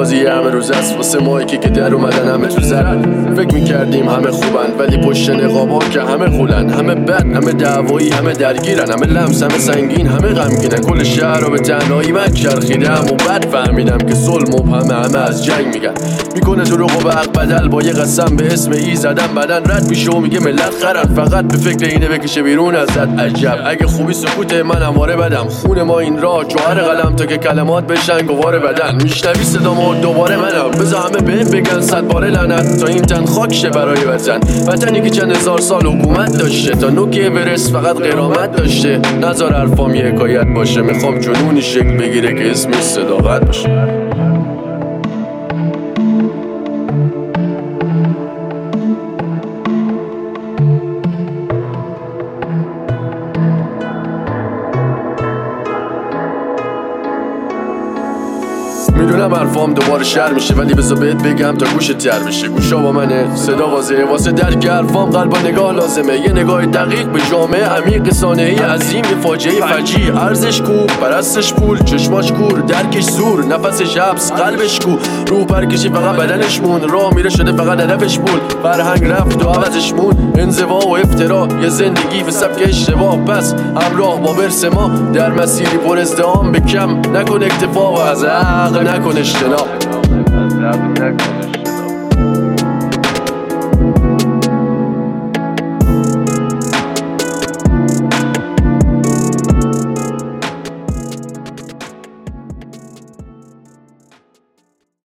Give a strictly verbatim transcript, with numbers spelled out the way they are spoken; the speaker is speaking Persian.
بازی همه روز است واسه مایی که در اومدن همه تو زرن. فکر میکردیم همه خوبن ولی پشت نقابا که همه خولن، همه بد، همه دعوایی، همه درگیرن، همه لمس، همه سنگین، همه غمگینن. کل شهر رو به تنهایی من چرخیدم و بعد فهمیدم که صلح مبهمه، همه از جنگ میگن. میکنه دروغ و حق بدل با یه قسم به اسم ای زدن بدن رد میشه و میگه ملت خرن، فقط به فکر اینه بکشه بیرون ازت. عجب اگه خوبی سکوت من همواره بدم، خون ما این راه جوهر قلم تا که کلمات بشن گوار بدن. میشنوی صدامو دوباره منم، بذار همه بهم بگن صد باره لعنت تا این تن خاک شه برای وطن. وطنی که چند هزار سال حکومت داشته، تا نوک اورست فقط غرامت داشته. نذار حرفام یه حکایت باشه، میخوام جنونی شکل بگیره که اسمش صداقت باشه. میدونم حرفام دوباره شر میشه ولی بذار بهت بگم تا گوشت تر بشه. گوشا با منه، صدا واضحه، واسه درک حرفام قلب و نگاه لازمه. یه نگاه دقیق به جامعه عمیق، صانعه عظیم، یه فاجعه فجیع. ارزش کو، پرستش پول، چشماش کور، درکش زور، نفسش حبس، قلبش کو. روح پرکشی فقط بدنش مون، راه میره شده فقط هدفش پول. فرهنگ رفت و عوضش مون، انزوا و افترا، یه زندگی به سبک اشتباه. پس همراه با ورث ما در مسیری پر ازدحام، به کم نکن اکتفا و از عقل نکن اجتناب.